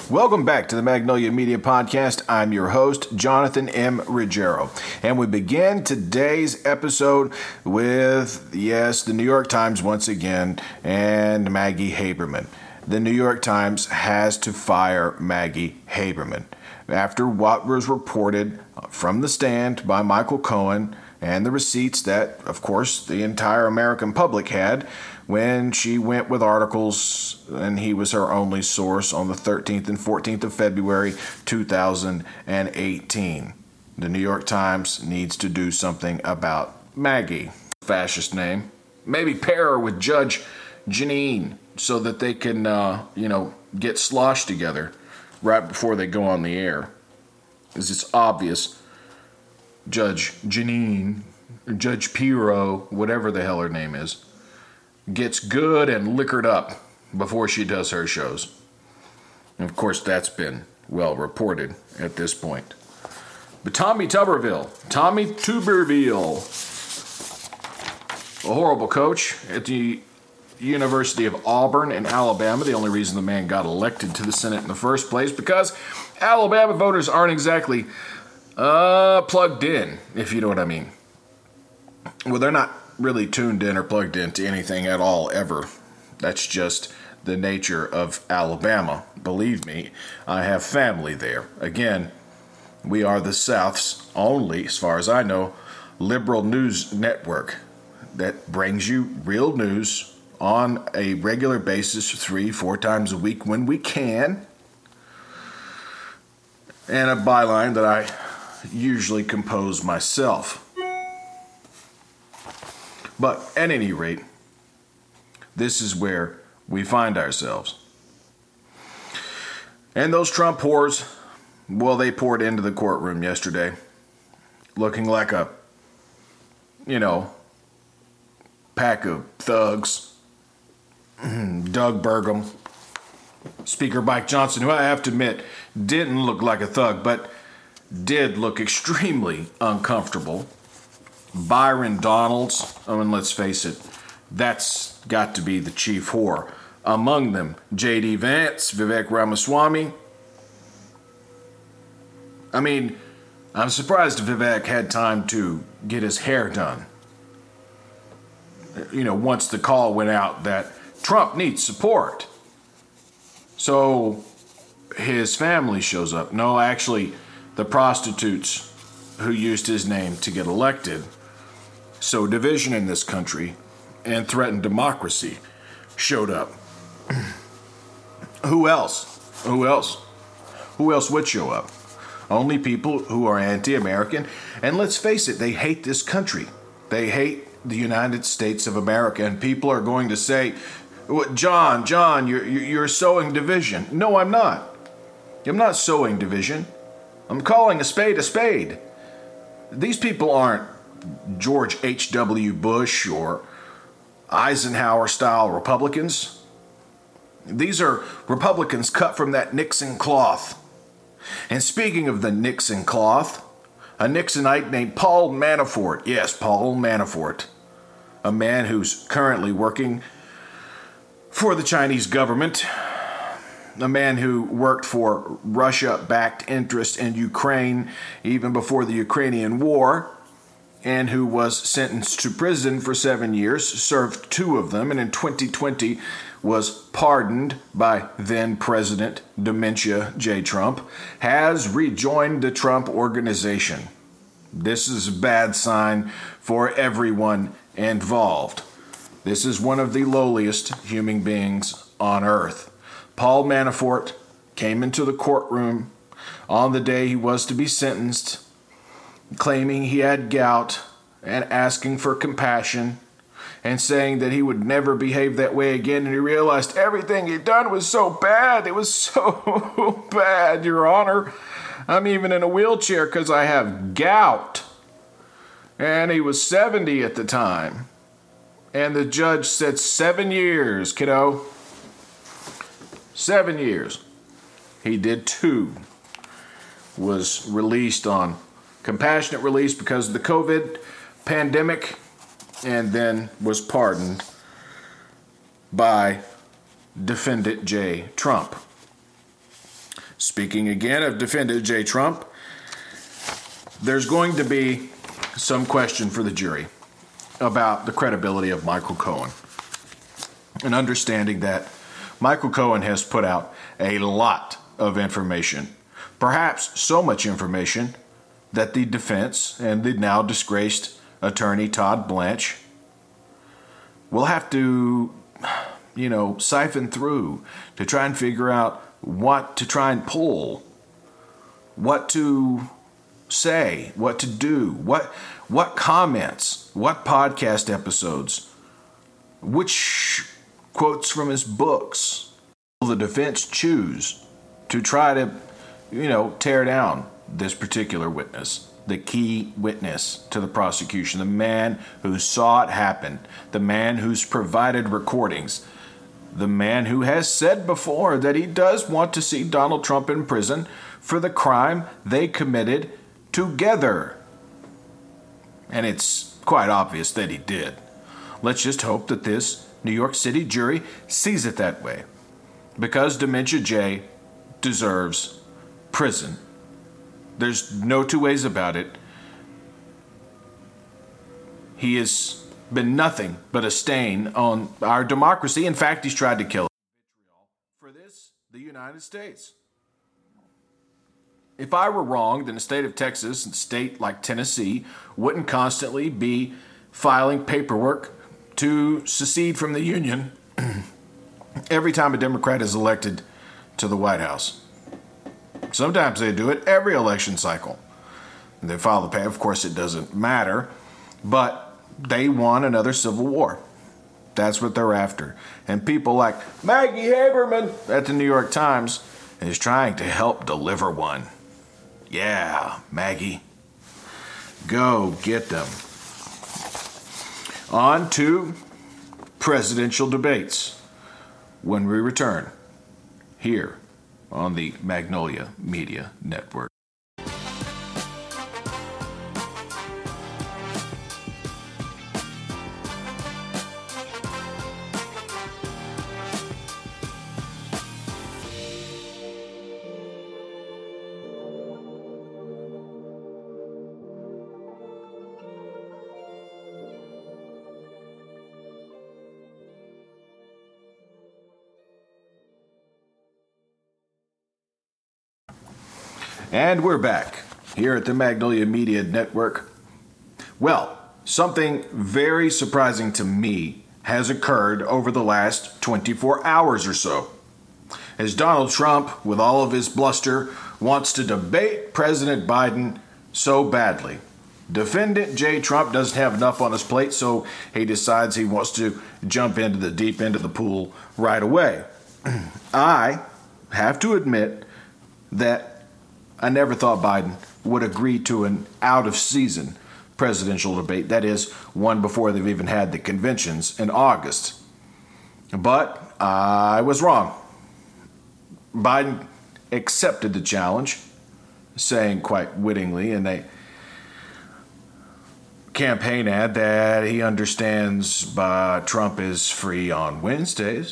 Welcome back to the Magnolia Media Podcast. I'm your host, Jonathan M. Ruggiero. And we begin today's episode with, yes, the New York Times once again and Maggie Haberman. The New York Times has to fire Maggie Haberman after what was reported from the stand by Michael Cohen and the receipts that, of course, the entire American public had when she went with articles and he was her only source on the 13th and 14th of February 2018. The New York Times needs to do something about Maggie. Fascist name. Maybe pair her with Judge Jeanine so that they can, get sloshed together right before they go on the air. Because it's obvious Judge Jeanine, Judge Pirro, whatever the hell her name is, gets good and liquored up before she does her shows. And of course, that's been well reported at this point. But Tommy Tuberville, a horrible coach at the University of Auburn in Alabama. The only reason the man got elected to the Senate in the first place, because Alabama voters aren't exactly plugged in, if you know what I mean. Well, they're not really tuned in or plugged into anything at all, ever. That's just the nature of Alabama. Believe me, I have family there. Again, we are the South's only, as far as I know, liberal news network that brings you real news on a regular basis 3-4 times a week when we can. And a byline that I usually compose myself. But at any rate, this is where we find ourselves. And those Trump whores, well, they poured into the courtroom yesterday looking like a, pack of thugs. Doug Burgum, Speaker Mike Johnson, who I have to admit didn't look like a thug, but did look extremely uncomfortable. Byron Donalds, let's face it, that's got to be the chief whore. Among them, J.D. Vance, Vivek Ramaswamy. I'm surprised Vivek had time to get his hair done. Once the call went out that Trump needs support. So his family shows up. No, actually, the prostitutes who used his name to get elected, sow division in this country, and threatened democracy, showed up. Who else? Who else would show up? Only people who are anti-American. And let's face it, they hate this country. They hate the United States of America. And people are going to say, John, you're sowing division. No, I'm not. I'm not sowing division. I'm calling a spade a spade. These people aren't George H.W. Bush or Eisenhower-style Republicans. These are Republicans cut from that Nixon cloth. And speaking of the Nixon cloth, a Nixonite named Paul Manafort. Yes, Paul Manafort. A man who's currently working for the Chinese government. A man who worked for Russia-backed interests in Ukraine even before the Ukrainian war, and who was sentenced to prison for 7 years, served 2 of them, and in 2020 was pardoned by then-President Dementia J. Trump, has rejoined the Trump Organization. This is a bad sign for everyone involved. This is one of the lowliest human beings on earth. Paul Manafort came into the courtroom on the day he was to be sentenced, claiming he had gout and asking for compassion and saying that he would never behave that way again. And he realized everything he'd done was so bad. It was so bad, Your Honor. I'm even in a wheelchair because I have gout. And he was 70 at the time. And the judge said 7 years, kiddo. 7 years. He did 2. Was released on compassionate release because of the COVID pandemic, and then was pardoned by Defendant J. Trump. speaking again of defendant J. Trump, there's going to be some question for the jury about the credibility of Michael Cohen. And understanding that Michael Cohen has put out a lot of information, perhaps so much information that the defense and the now disgraced attorney Todd Blanche will have to, siphon through to try and figure out what to try and pull, what to say, what to do, what comments, what podcast episodes, which quotes from his books will the defense choose to try to, tear down this particular witness, the key witness to the prosecution, the man who saw it happen, the man who's provided recordings, the man who has said before that he does want to see Donald Trump in prison for the crime they committed together. And it's quite obvious that he did. Let's just hope that this New York City jury sees it that way, because Dementia J deserves prison. There's no two ways about it. He has been nothing but a stain on our democracy. In fact, he's tried to kill it. For this, the United States. If I were wrong, then the state of Texas and a state like Tennessee wouldn't constantly be filing paperwork to secede from the Union every time a Democrat is elected to the White House. Sometimes they do it every election cycle. They file the paper. Of course, it doesn't matter, but they won another civil war. That's what they're after. And people like Maggie Haberman at the New York Times is trying to help deliver one. Yeah, Maggie. Go get them. On to presidential debates when we return here on the Magnolia Media Network. And we're back here at the Magnolia Media Network. Well, something very surprising to me has occurred over the last 24 hours or so. As Donald Trump, with all of his bluster, wants to debate President Biden so badly. Defendant J. Trump doesn't have enough on his plate, so he decides he wants to jump into the deep end of the pool right away. I have to admit that I never thought Biden would agree to an out-of-season presidential debate, that is, one before they've even had the conventions in August. But I was wrong. Biden accepted the challenge, saying quite wittingly in a campaign ad that he understands Trump is free on Wednesdays.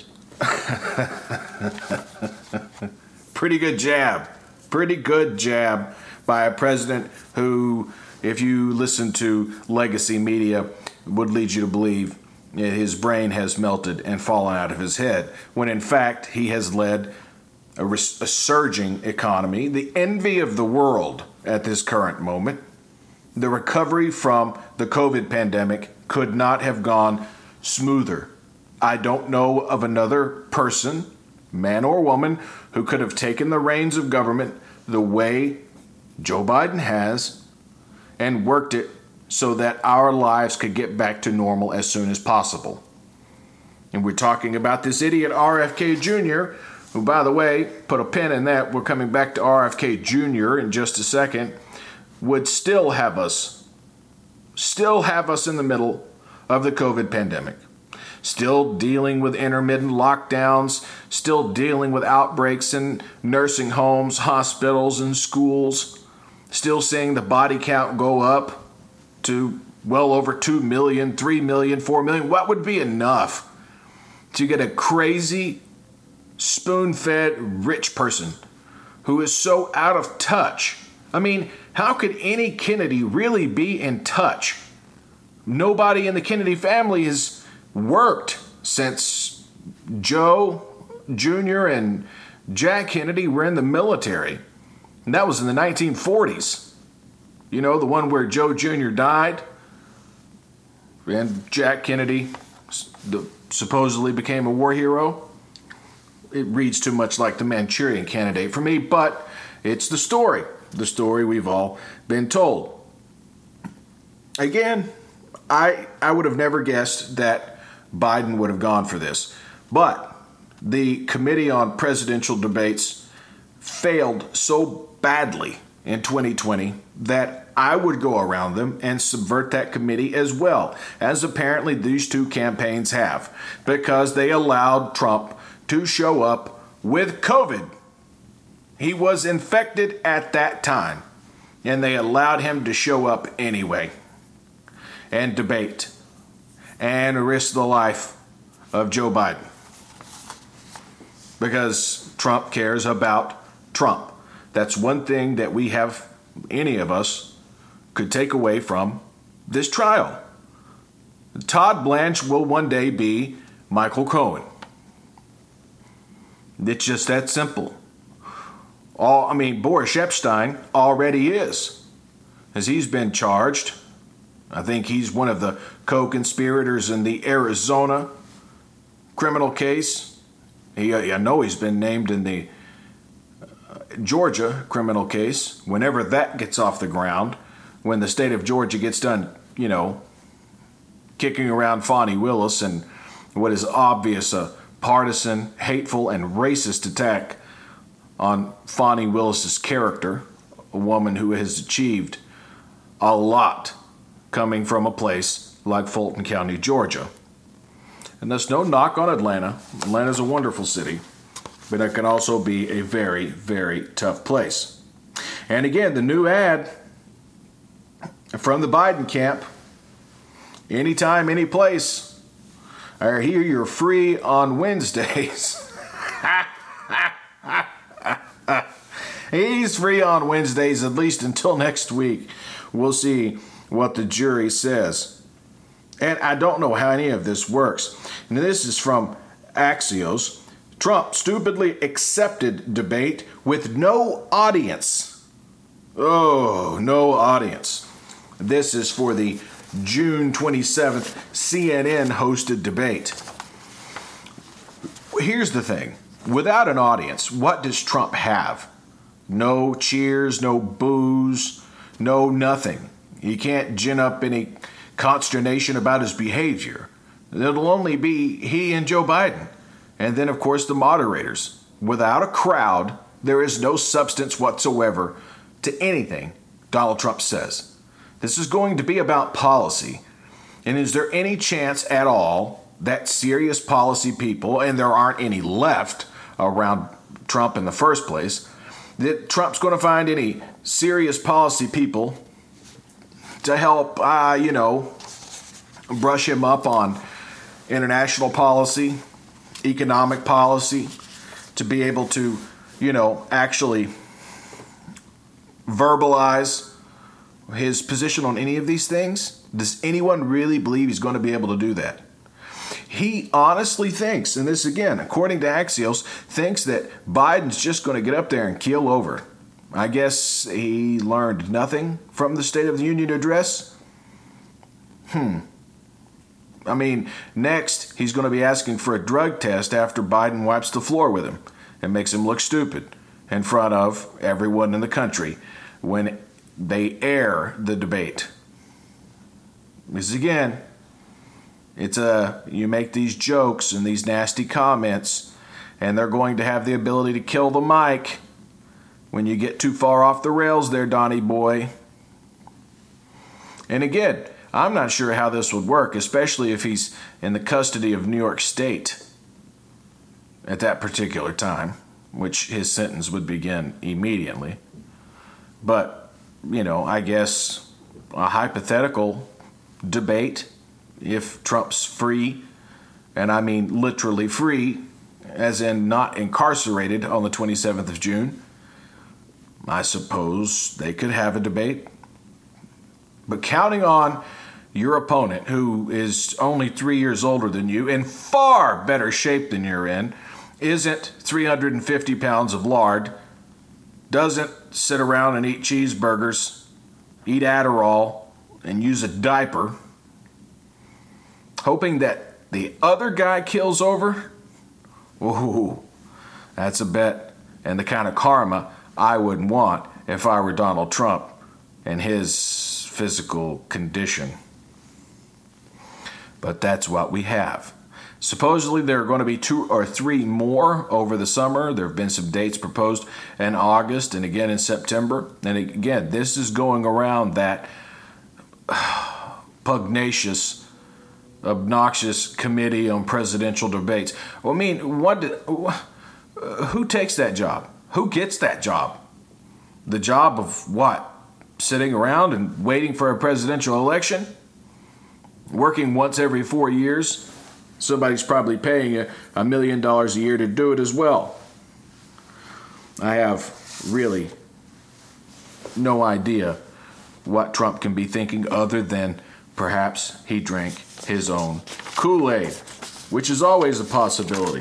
Pretty good jab. Pretty good jab by a president who, if you listen to legacy media, would lead you to believe his brain has melted and fallen out of his head, when in fact he has led a surging economy, the envy of the world at this current moment. The recovery from the COVID pandemic could not have gone smoother. I don't know of another person, man or woman, who could have taken the reins of government the way Joe Biden has and worked it so that our lives could get back to normal as soon as possible. And we're talking about this idiot RFK Jr., who, by the way, put a pin in that. We're coming back to RFK Jr. in just a second. Would still have us in the middle of the COVID pandemic. Still dealing with intermittent lockdowns, still dealing with outbreaks in nursing homes, hospitals, and schools, still seeing the body count go up to well over 2 million, 3 million, 4 million. What would be enough to get a crazy, spoon-fed rich person who is so out of touch. I mean, how could any Kennedy really be in touch? Nobody in the Kennedy family has worked since Joe Jr. and Jack Kennedy were in the military. And that was in the 1940s. You know, the one where Joe Jr. died and Jack Kennedy supposedly became a war hero. It reads too much like the Manchurian Candidate for me, but it's the story we've all been told. Again, I would have never guessed that Biden would have gone for this, but the Committee on Presidential Debates failed so badly in 2020 that I would go around them and subvert that committee as well, as apparently these two campaigns have, because they allowed Trump to show up with COVID. He was infected at that time, and they allowed him to show up anyway and debate and risk the life of Joe Biden because Trump cares about Trump. That's one thing that we have, any of us, could take away from this trial. Todd Blanche will one day be Michael Cohen. It's just that simple. Boris Epstein already is, as he's been charged. I think he's one of the co-conspirators in the Arizona criminal case. I know he's been named in the Georgia criminal case. Whenever that gets off the ground, when the state of Georgia gets done, kicking around Fani Willis and what is obvious a partisan, hateful, and racist attack on Fani Willis's character, a woman who has achieved a lot coming from a place like Fulton County, Georgia. And that's no knock on Atlanta. Atlanta's a wonderful city, but it can also be a very, very tough place. And again, the new ad from the Biden camp, anytime, any place, I hear you're free on Wednesdays. He's free on Wednesdays, at least until next week. We'll see what the jury says. And I don't know how any of this works. And this is from Axios. Trump stupidly accepted debate with no audience. Oh, no audience. This is for the June 27th CNN hosted debate. Here's the thing. Without an audience, what does Trump have? No cheers, no boos, no nothing. He can't gin up any consternation about his behavior. It'll only be he and Joe Biden. And then, of course, the moderators. Without a crowd, there is no substance whatsoever to anything Donald Trump says. This is going to be about policy. And is there any chance at all that serious policy people, and there aren't any left around Trump in the first place, that Trump's going to find any serious policy people to help, brush him up on international policy, economic policy, to be able to, actually verbalize his position on any of these things? Does anyone really believe he's going to be able to do that? He honestly thinks, and this again, according to Axios, thinks that Biden's just going to get up there and keel over. I guess he learned nothing from the State of the Union address. Next, he's going to be asking for a drug test after Biden wipes the floor with him and makes him look stupid in front of everyone in the country when they air the debate. This again, you make these jokes and these nasty comments, and they're going to have the ability to kill the mic when you get too far off the rails there, Donnie boy. And again, I'm not sure how this would work, especially if he's in the custody of New York State at that particular time, which his sentence would begin immediately. But, I guess a hypothetical debate, if Trump's free, and I mean literally free, as in not incarcerated on the 27th of June, I suppose they could have a debate. But counting on your opponent, who is only 3 years older than you, in far better shape than you're in, isn't 350 pounds of lard, doesn't sit around and eat cheeseburgers, eat Adderall, and use a diaper, hoping that the other guy kills over, ooh, that's a bet and the kind of karma I wouldn't want if I were Donald Trump and his physical condition. But that's what we have. Supposedly there are going to be 2 or 3 more over the summer. There have been some dates proposed in August and again in September. And again, this is going around that pugnacious, obnoxious committee on presidential debates. Well, I mean, who takes that job? Who gets that job? The job of what? Sitting around and waiting for a presidential election? Working once every 4 years? Somebody's probably paying $1 million a year to do it as well. I have really no idea what Trump can be thinking other than perhaps he drank his own Kool-Aid, which is always a possibility.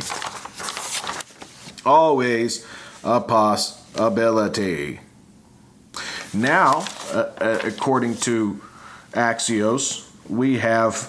Always a possibility. Now, according to Axios, we have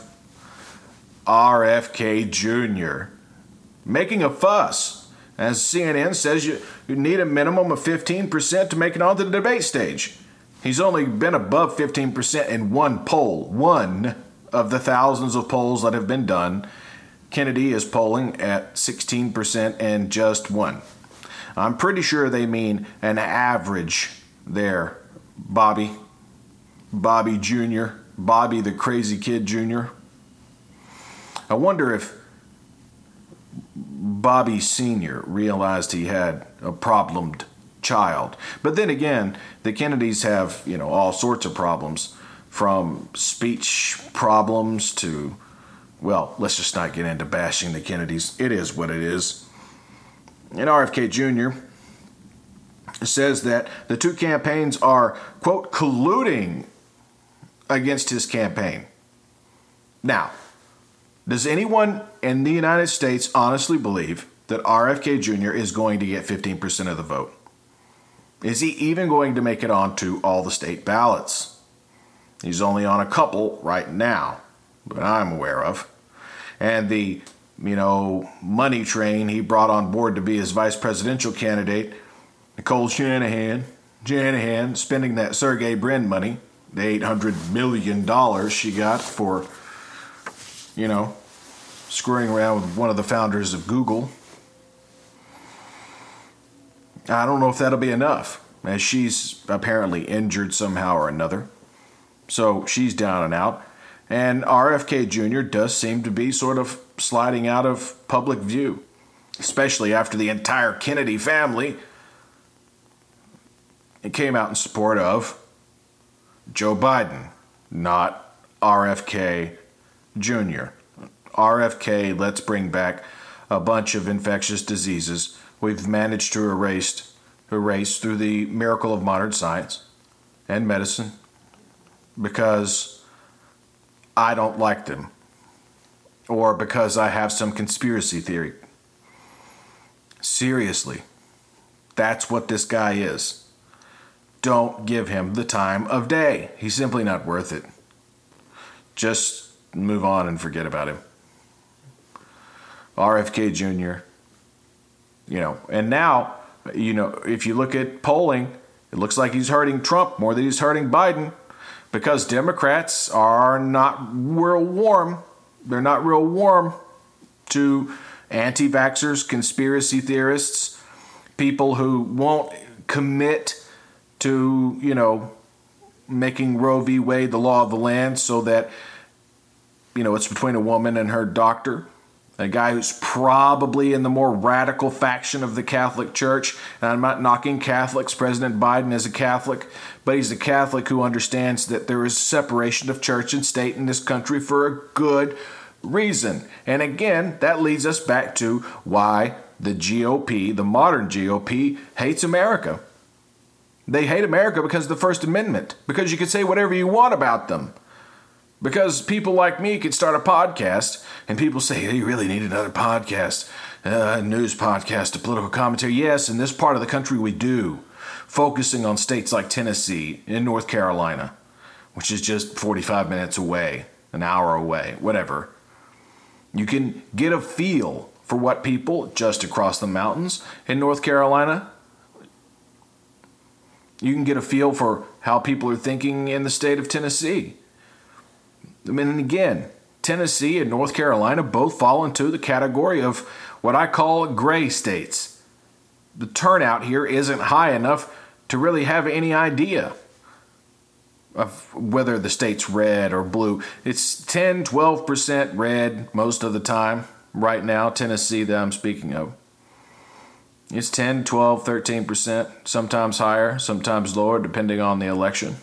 RFK Jr. making a fuss. As CNN says, you need a minimum of 15% to make it onto the debate stage. He's only been above 15% in one poll, one of the thousands of polls that have been done. Kennedy is polling at 16% and just one. I'm pretty sure they mean an average there, Bobby Jr., Bobby the Crazy Kid Jr. I wonder if Bobby Sr. realized he had a problemed child. But then again, the Kennedys have, all sorts of problems, from speech problems to, well, let's just not get into bashing the Kennedys. It is what it is. And RFK Jr. says that the two campaigns are, quote, colluding against his campaign. Now, does anyone in the United States honestly believe that RFK Jr. is going to get 15% of the vote? Is he even going to make it onto all the state ballots? He's only on a couple right now that I'm aware of. And the, money train he brought on board to be his vice presidential candidate, Nicole Shanahan, spending that Sergey Brin money, the $800 million she got for, screwing around with one of the founders of Google. I don't know if that'll be enough, as she's apparently injured somehow or another. So she's down and out. And RFK Jr. does seem to be sort of sliding out of public view, especially after the entire Kennedy family came out in support of Joe Biden, not RFK Jr. RFK, let's bring back a bunch of infectious diseases we've managed to erase through the miracle of modern science and medicine because I don't like them or because I have some conspiracy theory. Seriously, that's what this guy is. Don't give him the time of day. He's simply not worth it. Just move on and forget about him. RFK Jr., and now, if you look at polling, it looks like he's hurting Trump more than he's hurting Biden because Democrats are not real warm. They're not real warm to anti-vaxxers, conspiracy theorists, people who won't commit to, making Roe v. Wade the law of the land so that, it's between a woman and her doctor. A guy who's probably in the more radical faction of the Catholic Church. And I'm not knocking Catholics. President Biden is a Catholic. But he's a Catholic who understands that there is separation of church and state in this country for a good reason. And again, that leads us back to why the GOP, the modern GOP, hates America. They hate America because of the First Amendment, because you can say whatever you want about them. Because people like me could start a podcast, and people say, hey, you really need another podcast, a news podcast, a political commentary. Yes, in this part of the country we do, focusing on states like Tennessee and North Carolina, which is just 45 minutes away, an hour away, whatever. You can get a feel for what people just across the mountains in North Carolina. You can get a feel for how people are thinking in the state of Tennessee. I mean, again, Tennessee and North Carolina both fall into the category of what I call gray states. The turnout here isn't high enough to really have any idea of whether the state's red or blue. It's 10, 12% red most of the time right now, Tennessee that I'm speaking of. It's 10, 12, 13%, sometimes higher, sometimes lower, depending on the election.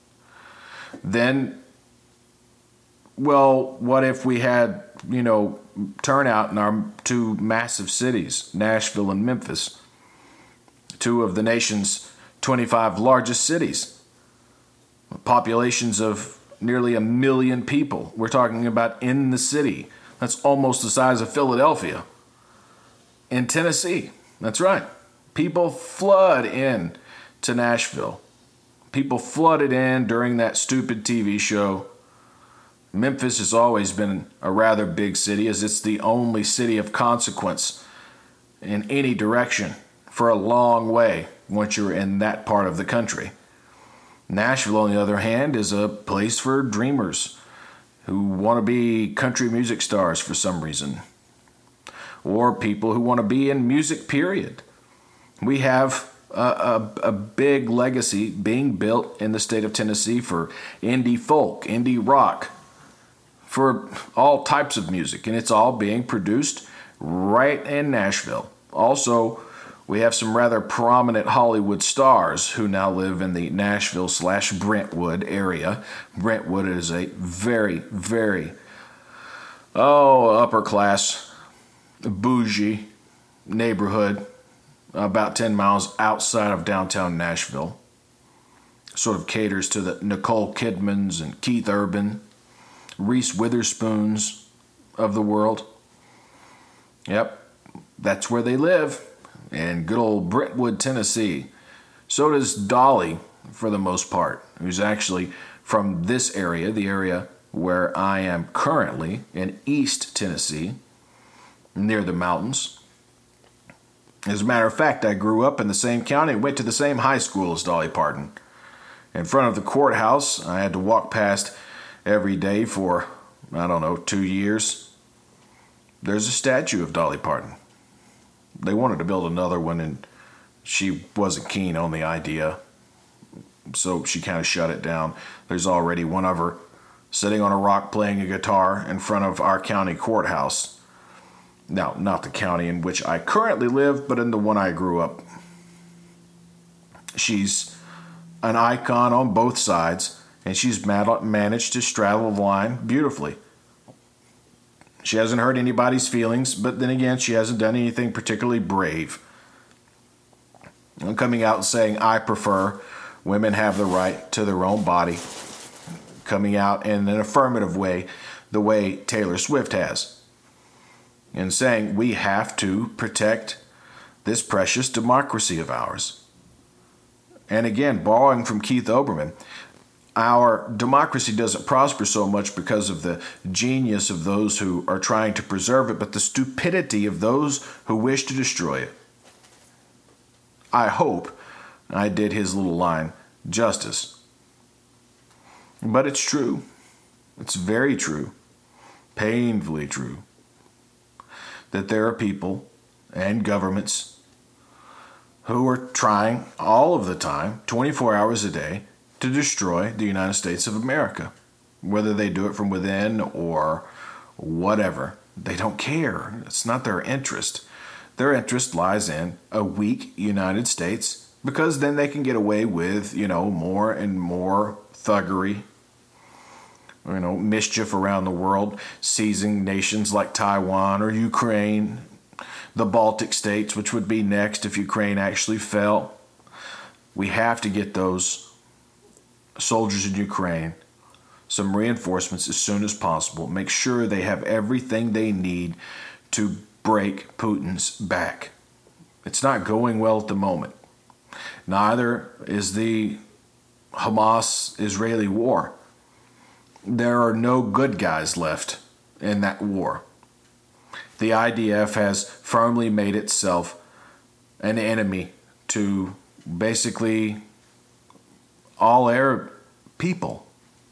Then, well, what if we had, turnout in our two massive cities, Nashville and Memphis, two of the nation's 25 largest cities, populations of nearly 1 million people. We're talking about in the city. That's almost the size of Philadelphia. In Tennessee, that's right. People flood in to Nashville. People flooded in during that stupid TV show. Memphis has always been a rather big city, as it's the only city of consequence in any direction for a long way once you're in that part of the country. Nashville, on the other hand, is a place for dreamers who want to be country music stars for some reason, or people who want to be in music, period. We have a big legacy being built in the state of Tennessee for indie folk, indie rock, for all types of music, and it's all being produced right in Nashville. Also, we have some rather prominent Hollywood stars who now live in the Nashville/Brentwood area. Brentwood is a very, very, upper class, bougie neighborhood about 10 miles outside of downtown Nashville. Sort of caters to the Nicole Kidmans and Keith Urban, Reese Witherspoons of the world. Yep, that's where they live, in good old Brentwood, Tennessee. So does Dolly, for the most part, who's actually from this area, the area where I am currently, in East Tennessee, near the mountains. As a matter of fact, I grew up in the same county and went to the same high school as Dolly Parton. In front of the courthouse, I had to walk past every day for, 2 years. There's a statue of Dolly Parton. They wanted to build another one, and she wasn't keen on the idea, so she kind of shut it down. There's already one of her sitting on a rock playing a guitar in front of our county courthouse. Now, not the county in which I currently live, but in the one I grew up. She's an icon on both sides, and she's managed to straddle the line beautifully. She hasn't hurt anybody's feelings, but then again, she hasn't done anything particularly brave. I'm coming out and saying, I prefer women have the right to their own body. Coming out in an affirmative way, the way Taylor Swift has. And saying we have to protect this precious democracy of ours. And again, borrowing from Keith Olbermann, our democracy doesn't prosper so much because of the genius of those who are trying to preserve it, but the stupidity of those who wish to destroy it. I hope I did his little line justice. But it's true. It's very true. Painfully true. That there are people and governments who are trying all of the time, 24 hours a day, to destroy the United States of America. Whether they do it from within or whatever, they don't care. It's not their interest. Their interest lies in a weak United States, because then they can get away with, more and more thuggery, mischief around the world, seizing nations like Taiwan or Ukraine, the Baltic states, which would be next if Ukraine actually fell. We have to get those soldiers in Ukraine some reinforcements as soon as possible. Make sure they have everything they need to break Putin's back. It's not going well at the moment. Neither is the Hamas-Israeli war. There are no good guys left in that war. The IDF has firmly made itself an enemy to basically all Arab people.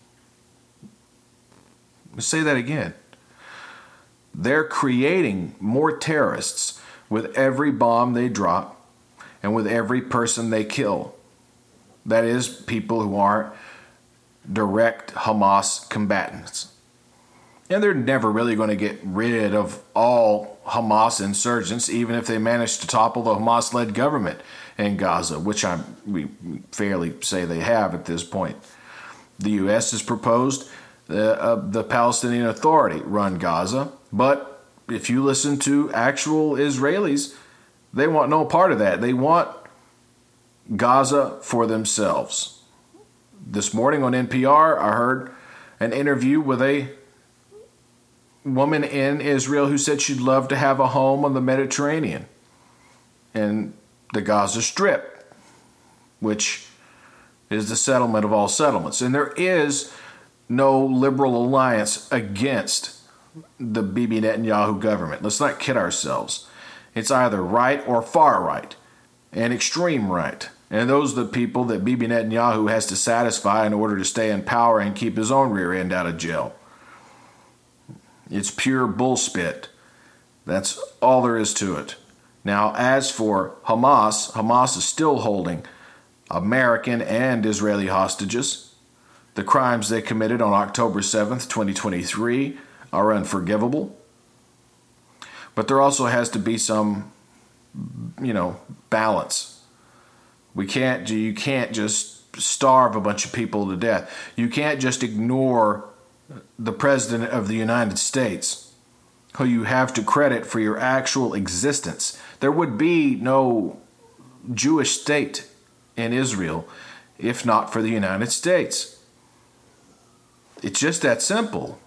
Let's say that again. They're creating more terrorists with every bomb they drop and with every person they kill. That is, people who aren't direct Hamas combatants. And they're never really going to get rid of all Hamas insurgents, even if they manage to topple the Hamas-led government in Gaza, which we fairly say they have at this point. The U.S. has proposed the Palestinian Authority run Gaza, but if you listen to actual Israelis, they want no part of that. They want Gaza for themselves. This morning on NPR, I heard an interview with a woman in Israel who said she'd love to have a home on the Mediterranean and the Gaza Strip, which is the settlement of all settlements. And there is no liberal alliance against the Bibi Netanyahu government. Let's not kid ourselves. It's either right or far right and extreme right. And those are the people that Bibi Netanyahu has to satisfy in order to stay in power and keep his own rear end out of jail. It's pure bullspit. That's all there is to it. Now, as for Hamas, Hamas is still holding American and Israeli hostages. The crimes they committed on October 7th, 2023 are unforgivable. But there also has to be some, balance. You can't just starve a bunch of people to death. You can't just ignore the President of the United States, who you have to credit for your actual existence. There would be no Jewish state in Israel if not for the United States. It's just that simple.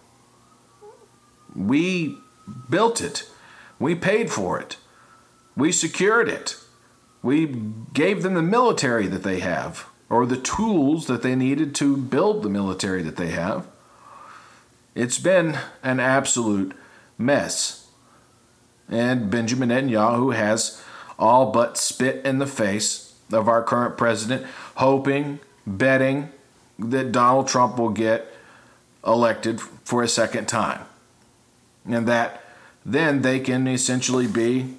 We built it. We paid for it. We secured it. We gave them the military that they have, or the tools that they needed to build the military that they have. It's been an absolute mess. And Benjamin Netanyahu has all but spit in the face of our current president, hoping, betting that Donald Trump will get elected for a second time. And that then they can essentially be,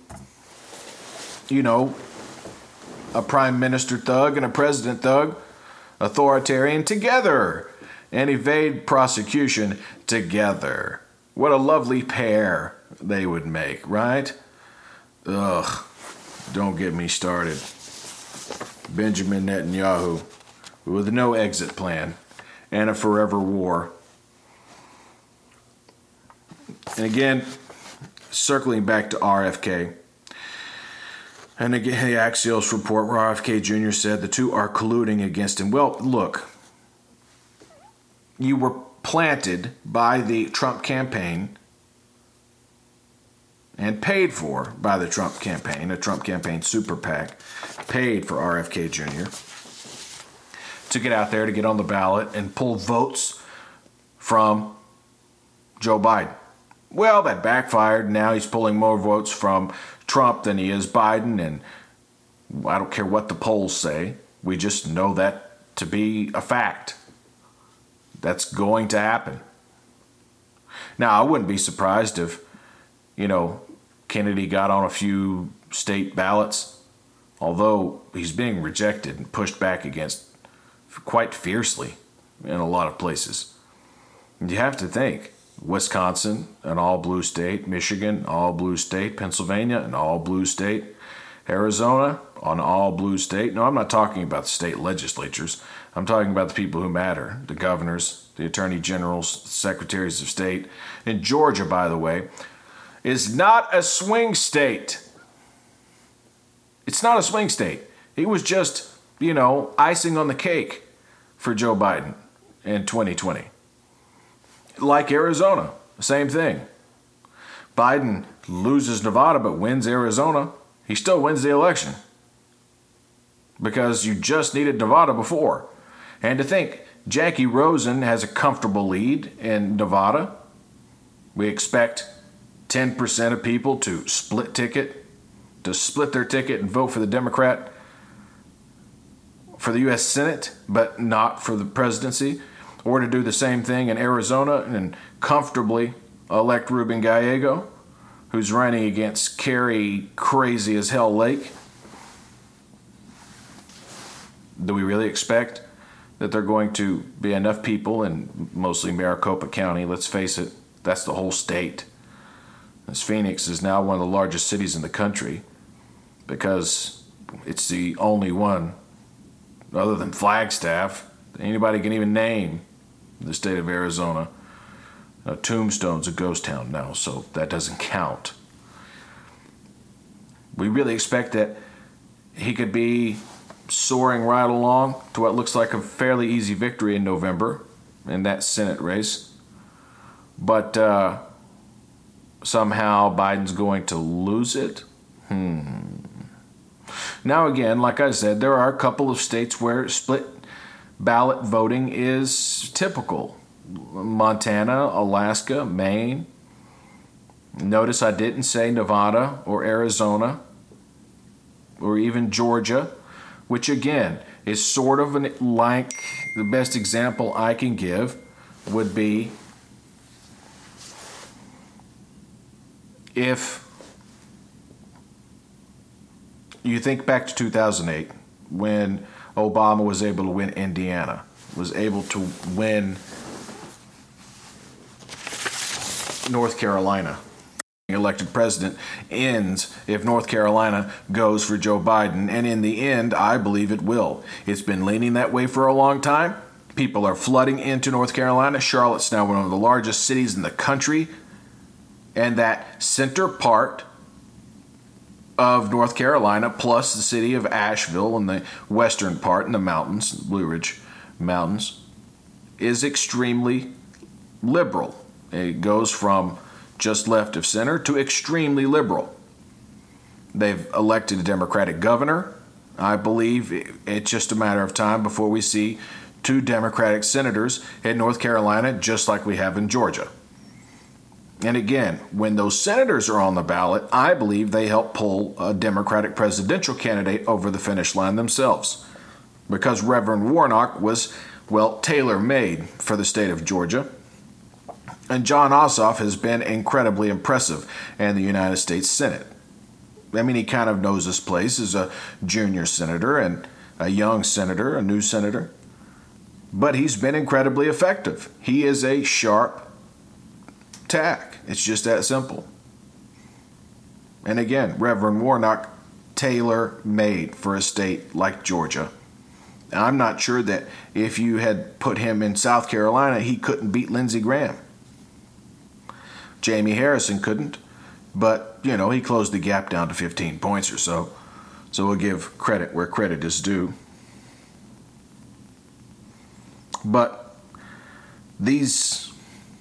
a prime minister thug and a president thug, authoritarian together, and evade prosecution together. What a lovely pair they would make, right? Ugh, don't get me started. Benjamin Netanyahu with no exit plan and a forever war. And again, circling back to RFK, and again, the Axios report where RFK Jr. said the two are colluding against him. Well, look, you were planted by the Trump campaign and paid for by the Trump campaign, a Trump campaign super PAC, paid for RFK Jr. to get out there to get on the ballot and pull votes from Joe Biden. Well, that backfired. Now he's pulling more votes from Trump than he is Biden, and I don't care what the polls say. We just know that to be a fact. That's going to happen. Now, I wouldn't be surprised if, Kennedy got on a few state ballots, although he's being rejected and pushed back against quite fiercely in a lot of places. You have to think, Wisconsin, an all-blue state, Michigan, all-blue state, Pennsylvania, an all-blue state, Arizona, an all-blue state. No, I'm not talking about the state legislatures. I'm talking about the people who matter, the governors, the attorney generals, the secretaries of state. And Georgia, by the way, is not a swing state. It's not a swing state. He was just icing on the cake for Joe Biden in 2020. Like Arizona, same thing. Biden loses Nevada but wins Arizona. He still wins the election because you just needed Nevada before. And to think Jackie Rosen has a comfortable lead in Nevada. We expect 10% of people to split their ticket and vote for the Democrat for the U.S. Senate, but not for the presidency, or to do the same thing in Arizona and comfortably elect Ruben Gallego, who's running against Carrie Crazy as Hell Lake. Do we really expect that there are going to be enough people in mostly Maricopa County? Let's face it, that's the whole state. As Phoenix is now one of the largest cities in the country because it's the only one, other than Flagstaff, that anybody can even name in the state of Arizona. Tombstone's a ghost town now, so that doesn't count. We really expect that he could be soaring right along to what looks like a fairly easy victory in November in that Senate race. But somehow Biden's going to lose it? Now again, like I said, there are a couple of states where split ballot voting is typical. Montana, Alaska, Maine. Notice I didn't say Nevada or Arizona or even Georgia, which again is sort of like the best example I can give would be if you think back to 2008 when Obama was able to win Indiana, was able to win North Carolina. Elected president ends if North Carolina goes for Joe Biden, and in the end, I believe it will. It's been leaning that way for a long time. People are flooding into North Carolina. Charlotte's now one of the largest cities in the country, and that center part of North Carolina, plus the city of Asheville and the western part in the mountains, Blue Ridge Mountains, is extremely liberal. It goes from just left of center to extremely liberal. They've elected a Democratic governor. I believe it's just a matter of time before we see 2 Democratic senators in North Carolina, just like we have in Georgia. And again, when those senators are on the ballot, I believe they help pull a Democratic presidential candidate over the finish line themselves. Because Reverend Warnock was, tailor-made for the state of Georgia. And Jon Ossoff has been incredibly impressive in the United States Senate. I mean, he kind of knows his place as a junior senator and a young senator, a new senator. But he's been incredibly effective. He is a sharp tack. It's just that simple. And again, Reverend Warnock, tailor-made for a state like Georgia. Now, I'm not sure that if you had put him in South Carolina, he couldn't beat Lindsey Graham. Jamie Harrison couldn't, but, he closed the gap down to 15 points or so. So we'll give credit where credit is due. But these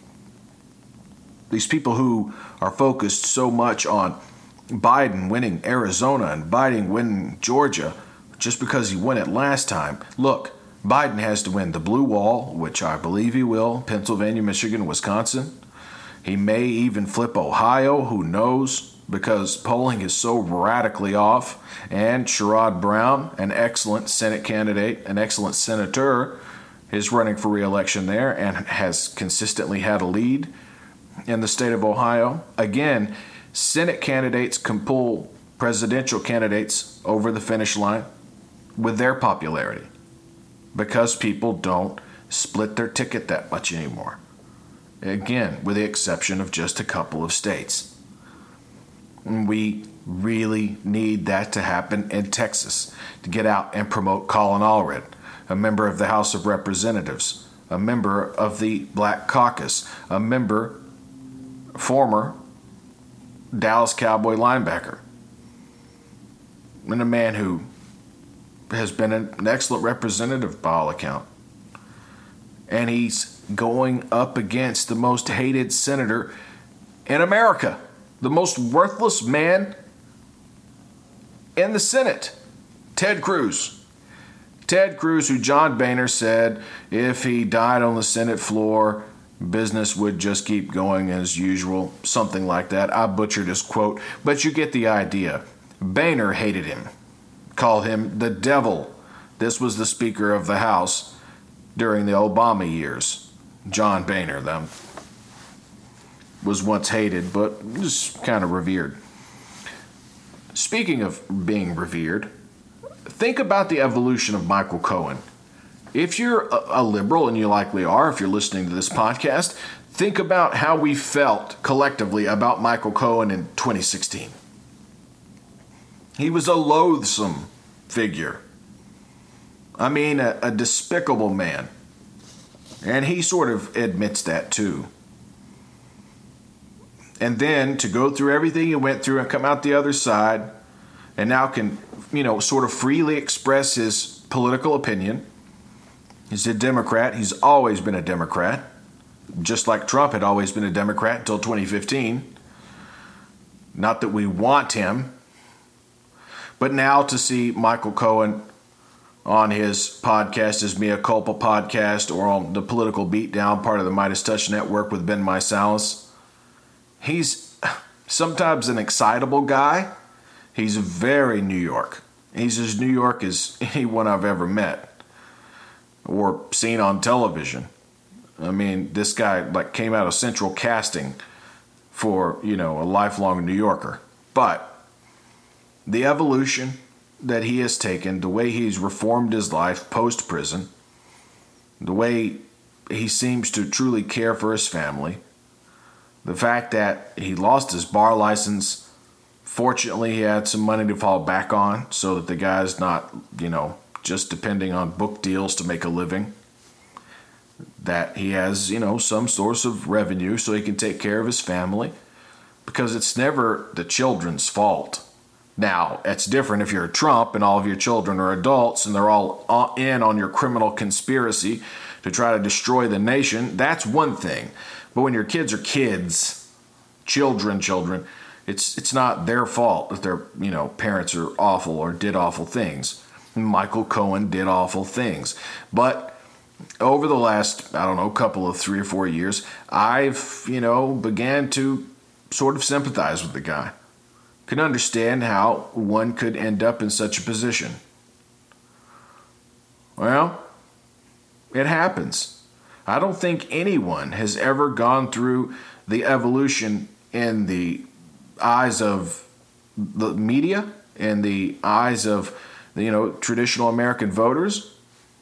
people who are focused so much on Biden winning Arizona and Biden winning Georgia just because he won it last time. Look, Biden has to win the blue wall, which I believe he will, Pennsylvania, Michigan, Wisconsin. He may even flip Ohio, who knows, because polling is so radically off. And Sherrod Brown, an excellent Senate candidate, an excellent senator, is running for re-election there and has consistently had a lead in the state of Ohio. Again, Senate candidates can pull presidential candidates over the finish line with their popularity because people don't split their ticket that much anymore. Again, with the exception of just a couple of states. And we really need that to happen in Texas, to get out and promote Colin Allred, a member of the House of Representatives, a member of the Black Caucus, former Dallas Cowboy linebacker, and a man who has been an excellent representative by all account. And he's going up against the most hated senator in America, the most worthless man in the Senate, Ted Cruz. Ted Cruz, who John Boehner said if he died on the Senate floor, business would just keep going as usual, something like that. I butchered his quote, but you get the idea. Boehner hated him, called him the devil. This was the Speaker of the House during the Obama years. John Boehner, them, was once hated, but just kind of revered. Speaking of being revered, think about the evolution of Michael Cohen. If you're a liberal, and you likely are if you're listening to this podcast, think about how we felt collectively about Michael Cohen in 2016. He was a loathsome figure. I mean, a despicable man. And he sort of admits that too. And then to go through everything he went through and come out the other side, and now can, sort of freely express his political opinion. He's a Democrat. He's always been a Democrat, just like Trump had always been a Democrat until 2015. Not that we want him, but now to see Michael Cohen on his podcast, his Mea Culpa podcast, or on the Political Beatdown, part of the Midas Touch Network with Ben Meiselas, he's sometimes an excitable guy. He's very New York. He's as New York as anyone I've ever met or seen on television. I mean, this guy came out of Central Casting for, a lifelong New Yorker. But the evolution that he has taken, the way he's reformed his life post-prison, the way he seems to truly care for his family, the fact that he lost his bar license. Fortunately, he had some money to fall back on so that the guy's not, just depending on book deals to make a living. That he has, some source of revenue so he can take care of his family. Because it's never the children's fault. Now, it's different if you're Trump and all of your children are adults and they're all in on your criminal conspiracy to try to destroy the nation. That's one thing. But when your kids are kids, children, it's not their fault that their, parents are awful or did awful things. Michael Cohen did awful things. But over the last, couple of 3 or 4 years, I've, began to sort of sympathize with the guy. Can understand how one could end up in such a position. Well, it happens. I don't think anyone has ever gone through the evolution in the eyes of the media, in the eyes of traditional American voters.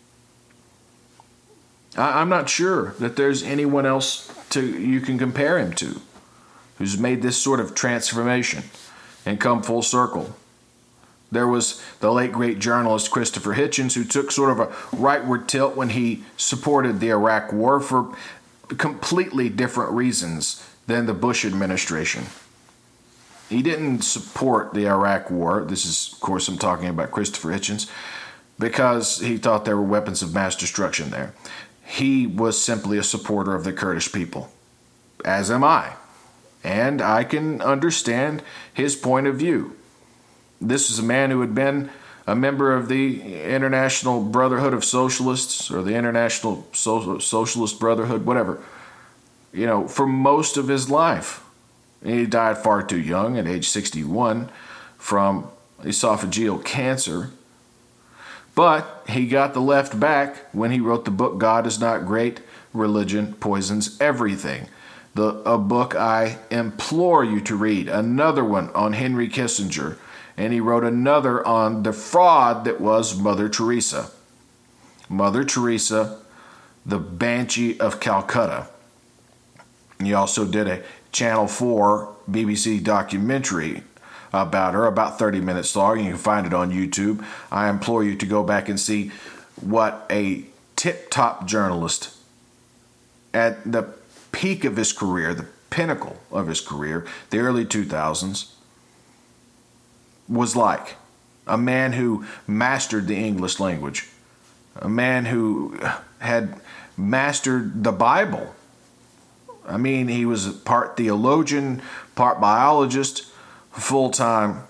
I'm not sure that there's anyone else you can compare him to who's made this sort of transformation and come full circle. There was the late great journalist Christopher Hitchens, who took sort of a rightward tilt when he supported the Iraq War for completely different reasons than the Bush administration. He didn't support the Iraq War. This is, of course, I'm talking about Christopher Hitchens, because he thought there were weapons of mass destruction there. He was simply a supporter of the Kurdish people, as am I. And I can understand his point of view. This is a man who had been a member of the International Brotherhood of Socialists, or the International Socialist Brotherhood, whatever, for most of his life. He died far too young at age 61 from esophageal cancer. But he got the left back when he wrote the book God Is Not Great, Religion Poisons Everything. A book I implore you to read. Another one on Henry Kissinger. And he wrote another on the fraud that was Mother Teresa. Mother Teresa, the Banshee of Calcutta. He also did a Channel 4 BBC documentary about her, about 30 minutes long. You can find it on YouTube. I implore you to go back and see what a tip-top journalist at the peak of his career, the pinnacle of his career, the early 2000s, was like. a man who mastered the English language, a man who had mastered the Bible. I mean, he was part theologian, part biologist, full-time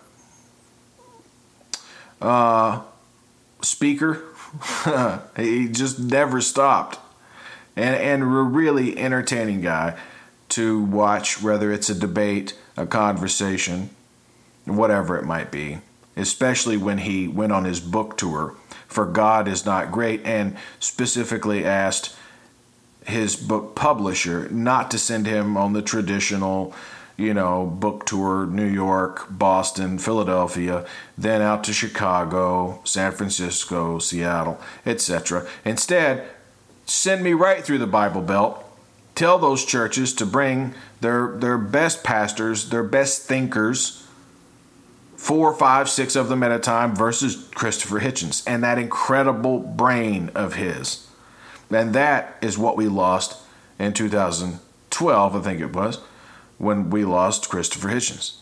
speaker. He just never stopped. And a really entertaining guy to watch, whether it's a debate, a conversation, whatever it might be, especially when he went on his book tour for God Is Not Great and specifically asked his book publisher not to send him on the traditional, book tour, New York, Boston, Philadelphia, then out to Chicago, San Francisco, Seattle, etc. Instead, send me right through the Bible Belt. Tell those churches to bring their best pastors, their best thinkers, 4, 5, 6 of them at a time versus Christopher Hitchens and that incredible brain of his. And that is what we lost in 2012, I think it was, when we lost Christopher Hitchens.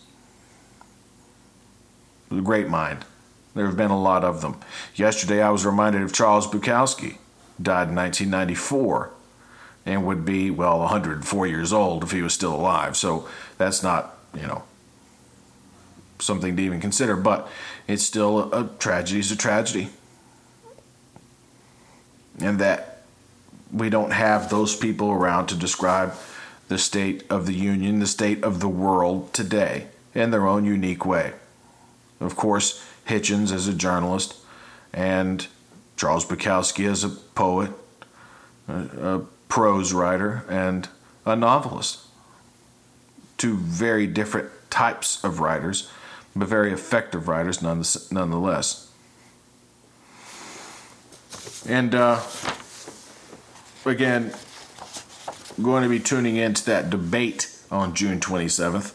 A great mind. There have been a lot of them. Yesterday I was reminded of Charles Bukowski, died in 1994, and would be, 104 years old if he was still alive. So that's not, something to even consider, but it's still a tragedy is a tragedy. And that we don't have those people around to describe the state of the union, the state of the world today in their own unique way. Of course, Hitchens as a journalist and Charles Bukowski as a poet, a prose writer, and a novelist. Two very different types of writers, but very effective writers nonetheless. And again, going to be tuning into that debate on June 27th.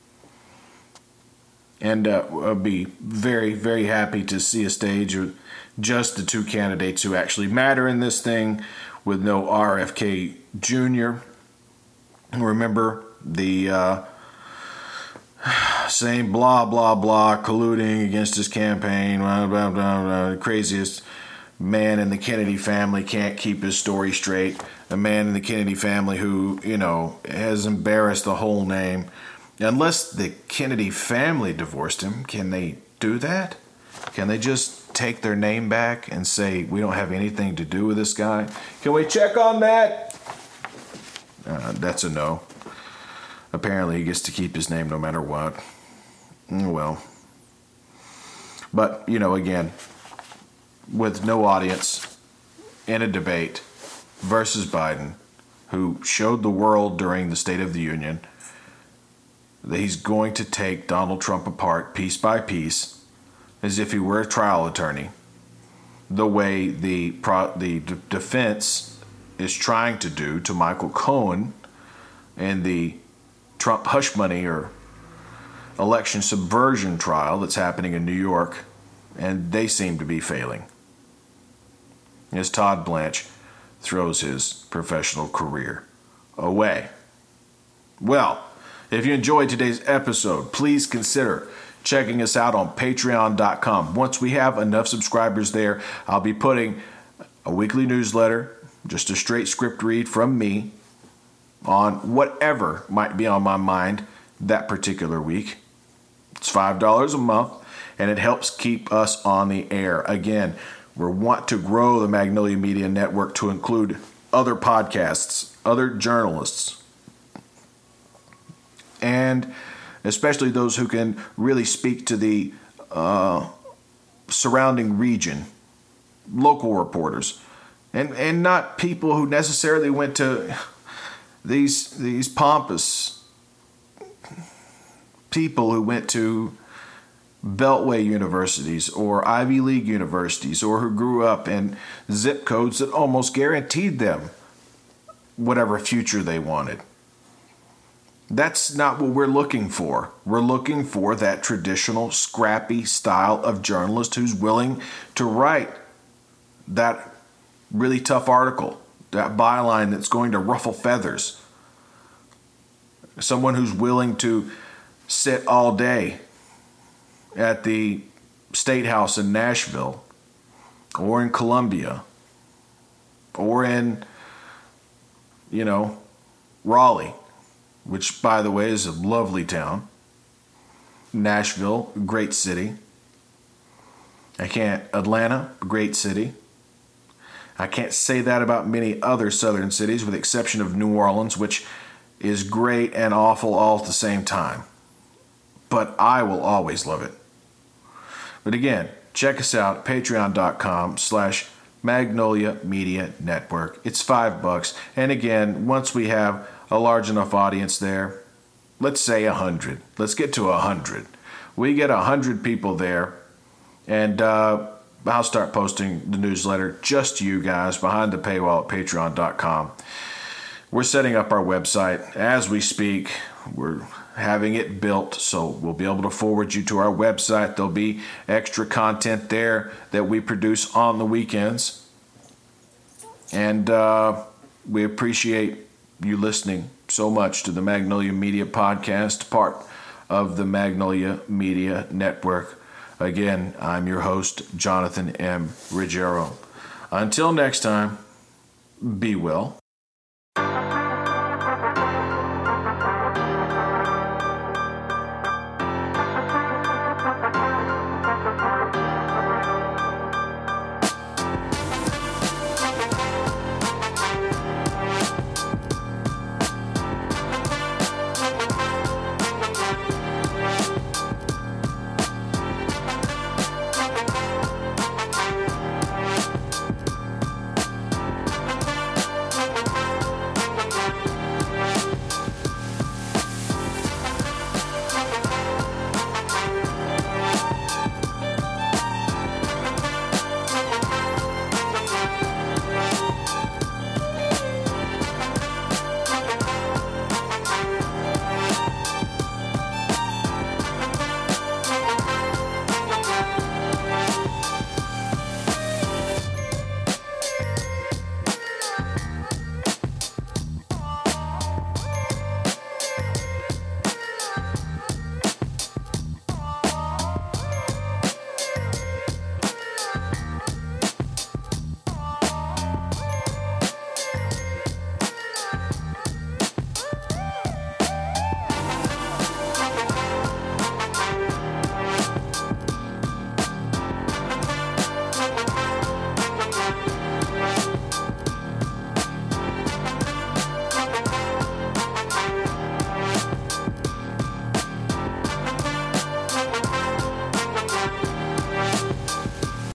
And I'll be very, very happy to see a stage of just the two candidates who actually matter in this thing, with no RFK Jr. Remember the saying blah, blah, blah, colluding against his campaign, blah, blah, blah, blah, craziest man in the Kennedy family can't keep his story straight. A man in the Kennedy family who, has embarrassed the whole name. Unless the Kennedy family divorced him, can they do that? Can they just take their name back and say, we don't have anything to do with this guy? Can we check on that? That's a no. Apparently he gets to keep his name no matter what. Well. But, again, with no audience in a debate versus Biden, who showed the world during the State of the Union that he's going to take Donald Trump apart piece by piece as if he were a trial attorney, the way the defense is trying to do to Michael Cohen in the Trump hush money or election subversion trial that's happening in New York, and they seem to be failing, as Todd Blanche throws his professional career away. Well, if you enjoyed today's episode, please consider checking us out on patreon.com. Once we have enough subscribers there, I'll be putting a weekly newsletter, just a straight script read from me on whatever might be on my mind that particular week. It's $5 a month, and it helps keep us on the air. Again, we want to grow the Magnolia Media Network to include other podcasts, other journalists, and especially those who can really speak to the surrounding region, local reporters, and not people who necessarily went to these pompous people who went to Beltway universities or Ivy League universities, or who grew up in zip codes that almost guaranteed them whatever future they wanted. That's not what we're looking for. We're looking for that traditional, scrappy style of journalist who's willing to write that really tough article, that byline that's going to ruffle feathers. Someone who's willing to sit all day at the State House in Nashville, or in Columbia, or in, Raleigh, which, by the way, is a lovely town. Nashville, great city. Atlanta, great city. I can't say that about many other southern cities, with the exception of New Orleans, which is great and awful all at the same time. But I will always love it. But again, check us out at patreon.com/Magnolia Media Network. It's $5. And again, once we have a large enough audience there, let's say 100. Let's get to 100. We get 100 people there, and I'll start posting the newsletter just to you guys behind the paywall at patreon.com. We're setting up our website as we speak. We're having it built, so we'll be able to forward you to our website. There'll be extra content there that we produce on the weekends. And we appreciate you listening so much to the Magnolia Media Podcast, part of the Magnolia Media Network. Again, I'm your host, Jonathan M. Ruggiero. Until next time, be well.